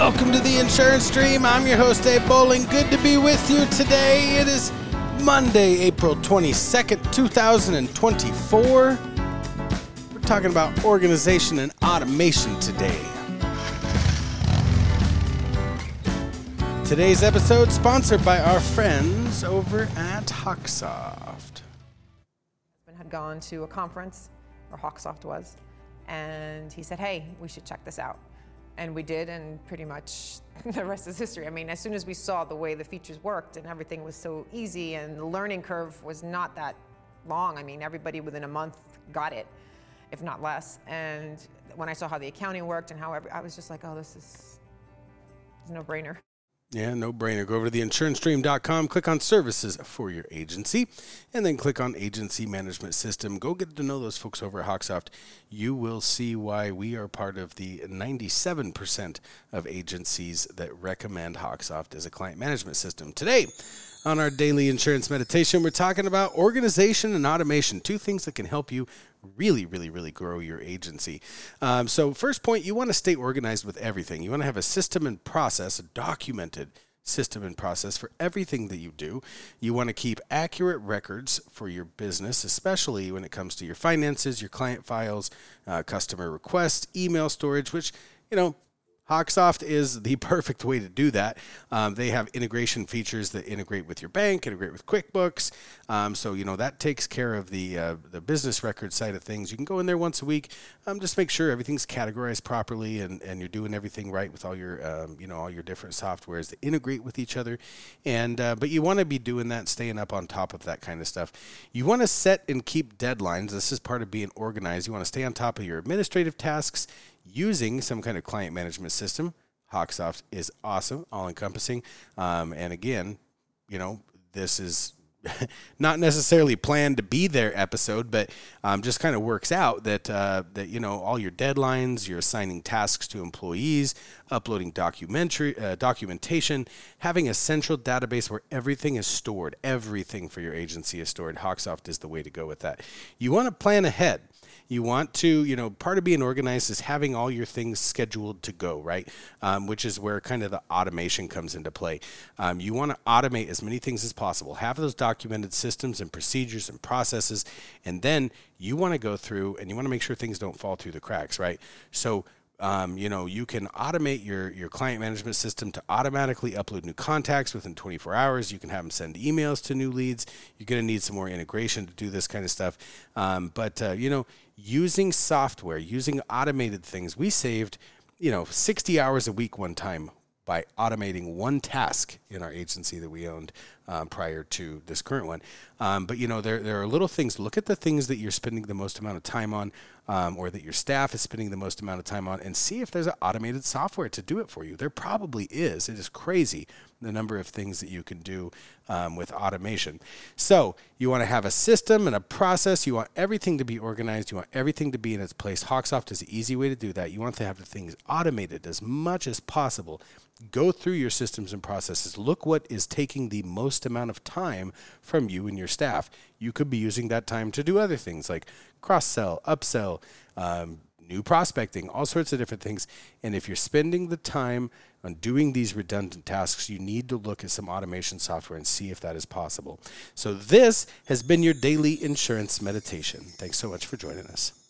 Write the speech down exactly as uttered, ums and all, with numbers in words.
Welcome to the Insurance Stream. I'm your host, Dave Bowling. Good to be with you today. It is Monday, April twenty-second, two thousand twenty-four. We're talking about organization and automation today. Today's episode sponsored by our friends over at Hawksoft. I had gone to a conference, or Hawksoft was, and he said, hey, we should check this out. And we did, and pretty much the rest is history. I mean, as soon as we saw the way the features worked and everything was so easy and the learning curve was not that long, I mean, everybody within a month got it, if not less. And when I saw how the accounting worked and how every, I was just like, oh, this is a no-brainer. Yeah, no brainer. Go over to the insurance stream dot com, click on services for your agency, and then click on agency management system. Go get to know those folks over at Hawksoft. You will see why we are part of the ninety-seven percent of agencies that recommend Hawksoft as a client management system. Today, on our daily insurance meditation, we're talking about organization and automation, two things that can help you really, really, really grow your agency. Um, so first point, you want to stay organized with everything. You want to have a system and process, a documented system and process for everything that you do. You want to keep accurate records for your business, especially when it comes to your finances, your client files, uh, customer requests, email storage, which, you know, Hawksoft is the perfect way to do that. Um, they have integration features that integrate with your bank, integrate with QuickBooks. Um, so, you know, that takes care of the uh, the business record side of things. You can go in there once a week, um, just make sure everything's categorized properly and, and you're doing everything right with all your, um, you know, all your different softwares that integrate with each other. And uh, but you want to be doing that, staying up on top of that kind of stuff. You want to set and keep deadlines. This is part of being organized. You want to stay on top of your administrative tasks using some kind of client management system. Hawksoft is awesome, all-encompassing. Um, and again, you know, this is not necessarily planned to be their episode, but um, just kind of works out that, uh, that, you know, all your deadlines, you're assigning tasks to employees, uploading documentary, uh, documentation, having a central database where everything is stored, everything for your agency is stored. Hawksoft is the way to go with that. You want to plan ahead. You want to, you know, part of being organized is having all your things scheduled to go, right? Um, which is where kind of the automation comes into play. Um, you want to automate as many things as possible. Have those documented systems and procedures and processes, and then you want to go through and you want to make sure things don't fall through the cracks, right? So, Um, you know, you can automate your, your client management system to automatically upload new contacts within twenty-four hours. You can have them send emails to new leads. You're going to need some more integration to do this kind of stuff. Um, but, uh, you know, using software, using automated things, we saved, you know, sixty hours a week one time by automating one task in our agency that we owned um, prior to this current one. Um, but, you know, there there are little things. Look at the things that you're spending the most amount of time on um, or that your staff is spending the most amount of time on and see if there's an automated software to do it for you. There probably is. It is crazy the number of things that you can do um, with automation. So you want to have a system and a process. You want everything to be organized. You want everything to be in its place. Hawksoft is an easy way to do that. You want to have the things automated as much as possible. Go through your systems and processes. Look what is taking the most amount of time from you and your staff. You could be using that time to do other things like cross-sell, upsell, um, new prospecting, all sorts of different things. And if you're spending the time on doing these redundant tasks, you need to look at some automation software and see if that is possible. So this has been your daily insurance meditation. Thanks so much for joining us.